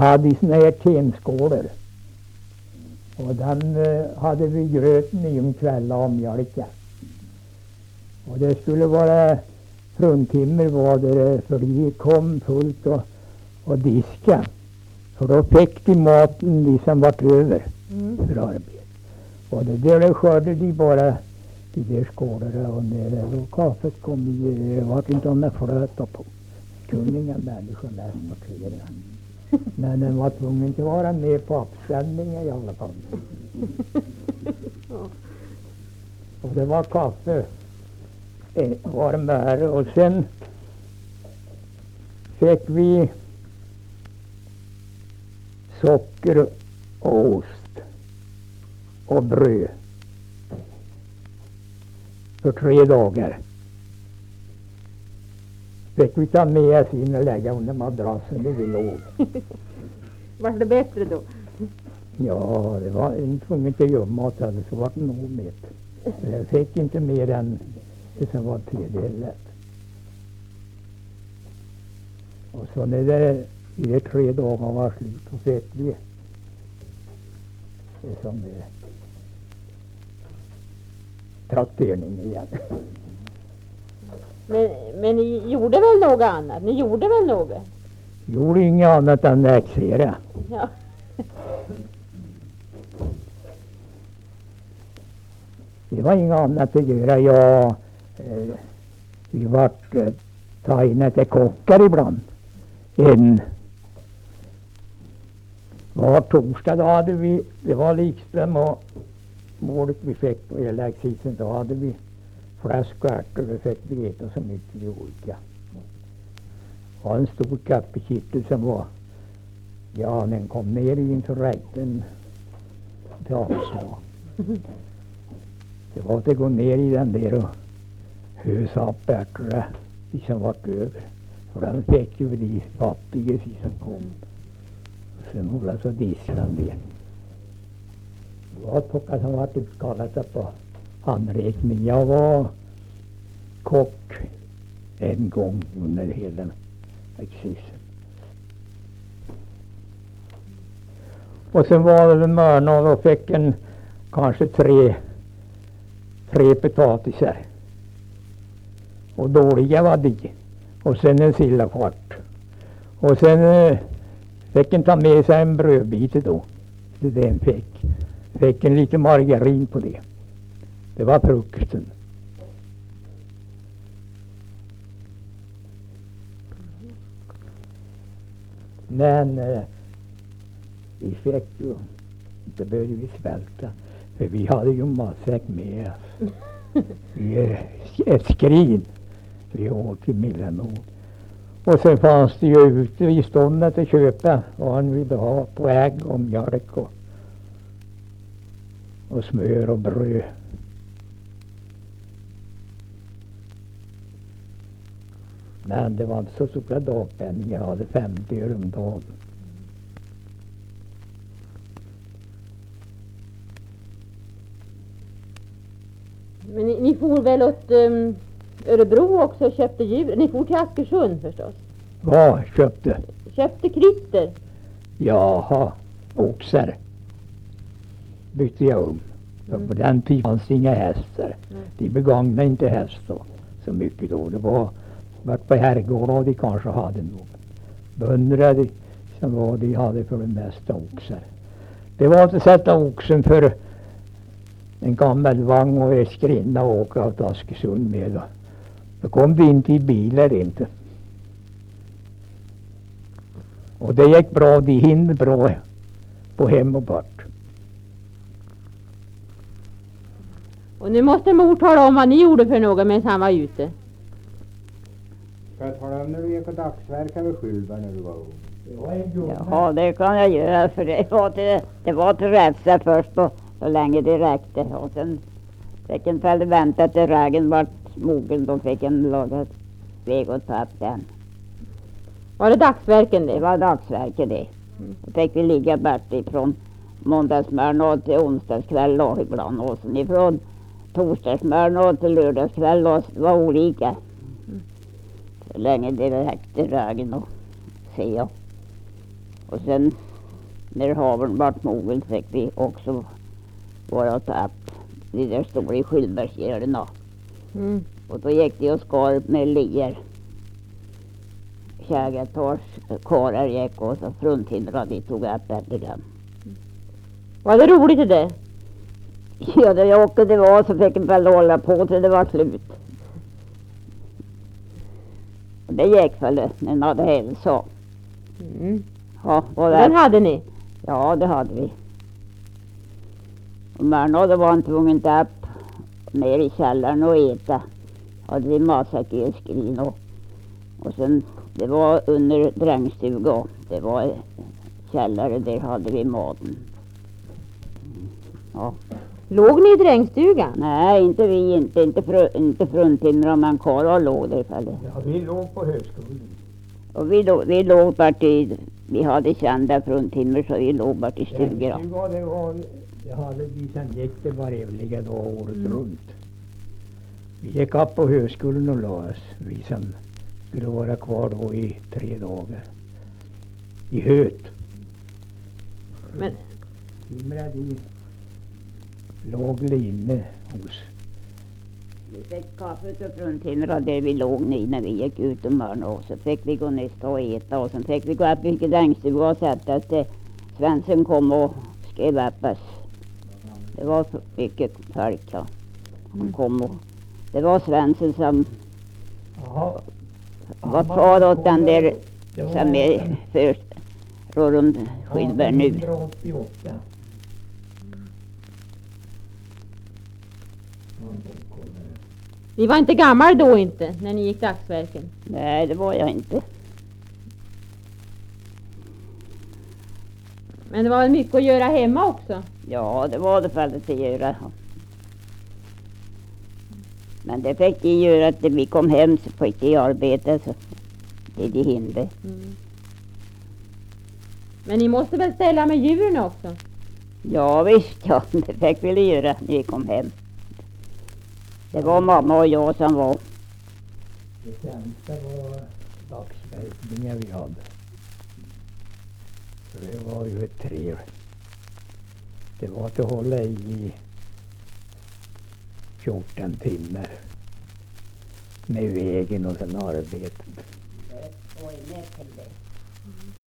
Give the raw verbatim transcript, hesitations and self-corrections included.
hade såna här tenskålar. Och den eh, hade vi gröten i om kvällar och mjölka. Och det skulle vara fruntimmer var det, för de kom fullt och, och diska. För då fick de maten de som vart över Mm. för arbete. Och det där skörde de bara de där skålarna och ner och kaffet kom i, det var inte om det flöt på. Kunde inga människor läsa på kläderna. Men den var tvungen att vara med på uppställningen i alla fall. Och det var kaffe eh, var med och sen fick vi socker och ost och bröd för tre dagar. Fick vi ta med oss in och lägga under madrassen där vi låg. Var det bättre då? Ja, det var inte tvunget att gömma mat, så var det nog med. Jag fick inte mer än det som var tredjedelat. Och så när det i de tre dagar var slut så fick vi det som är traktering igen. Men, men ni gjorde väl något annat? Ni gjorde väl något? Gjorde inget annat än läxera. Ja. Det var inget annat att göra. Jag, eh, vi vart eh, tagna till kockar ibland. En var torsdag då hade vi, det var Likström och målet vi fick på elexisen, då hade vi fläsk och ärtor, vi fick vi äta så mycket vi orkade. Och en stor kappekittel som var, ja, den kom ner i så räckte den till avslag. Det var att gå ner i den där och hösa upp ärtorna de som vart över. För den fick ju de fattiga som kom. Sen hålla så disslan det. Det var tocka som vart utkallat på handräkning. Jag var kock en gång under hela exisen. Och sen var det mörna och då fick en kanske tre tre potatisar. Och dåliga var de. Och sen en sillakvart. Och sen eh, fick en ta med sig en brödbit då. Det den fick. Fick en liten margarin på det. Det var frukosten. Men eh, vi fick ju, inte behövde vi svälta. För vi hade ju matsäck med oss. Vi är ett skrin. Vi åt till Millenord. Och sen fanns det ju ute i ståndet att köpa vad han ville ha på ägg och mjölk och, och smör och bröd. Men det var inte så stora dagpenning. Jag hade femtio öre om dagen. Men ni, ni for väl åt um, Örebro också och köpte djur? Ni for till Askersund förstås? Vad köpte? Köpte krytter? Jaha, oxar. Bytte jag om. Mm. På den tiden fanns inga hästar. Mm. De begagnade inte hästar så mycket då. Det var vart på herrgårdar och de kanske hade någon. Bönder som var de hade för det mesta oxar. Det var att sätta oxen för en gammal vagn och en skrinna och åka åt Askersund med. Då, då kom vi inte i bilar inte. Och det gick bra, de hinner bra på hem och bort. Och nu måste mor tala om vad ni gjorde för något medan han var ute. Ska jag tala om när du gick och dagsverkade vid Skylberg när du var ung? Ja, det kan jag göra, för det var till, det var till rädsla först och så länge det räckte. Och sen fick en fäll vänta till rägen vart mogen, då fick en laga väg och ta upp den. Var det dagsverken det? Det var dagsverken det. Då fick vi ligga bort ifrån måndagsmorgon till onsdagskväll och ibland. Och sen ifrån torsdagsmorgon till lördagskväll och det var olika. Så länge det räckte rägen och se. Och sen när havren vart mogen fick vi också vara tapp. Det där stora i Skylbergsgärderna. Mm. Och då gick det och skar med lier. Tjägatars karar gick och så fruntimrade de tog upp efter den. Var det roligt det där? Ja, det jag åkte det var så fick en väl hålla på till det var slut. Och det gick väl när den hade hälsa. Mm. Ja, och Den det, hade ni? ja, det hade vi. Och Märna då var han tvungen att upp ner i källaren och äta. Hade vi massa gilskrin och, och sen det var under drängstuga. Det var källare, där hade vi maten. Ja. Låg ni i drängstugan? Nej, inte vi, inte, inte, fru, inte fruntimmer, men karlar låg där istället. Ja, vi låg på högskolan. Och vi, låg- vi låg bara till, vi hade kända fruntimmer så vi låg bara till stugorna. Det var, det var, det hade vi sen gick det var evliga då året Mm. runt. Vi gick upp på högskolan och la oss, vi som skulle vara kvar då i tre dagar. I höet. Men Timrade i låg inne hos. Vi fick kaffet och fruntimmer där vi låg nu när vi gick ut om morgonen och så fick vi gå nästa och äta och sen fick vi gå upp i drängstugan och sätta oss till Svensson kom och skrev upp oss. Det var så mycket folk då. Han kom och det var Svensson som Jaha. var far åt den där Det var som är först Rorum Skylberg nu. artonhundraåttioåtta. ni var inte gammal då inte, när ni gick dagsverken? Nej, det var jag inte. Men det var väl mycket att göra hemma också? Ja, det var det fallet att göra. Men det fick de göra att vi kom hem så fick de arbeta så det de hindrade. Mm. Men ni måste väl ställa med djuren också? Ja visst, ja, det fick vi göra när vi kom hem. Det var mamma och jag som var. Det sämsta var dagsverkningar vi hade. Så det var ju ett tre. Det var att hålla i fjorton timmar. Med vägen och sen arbetet.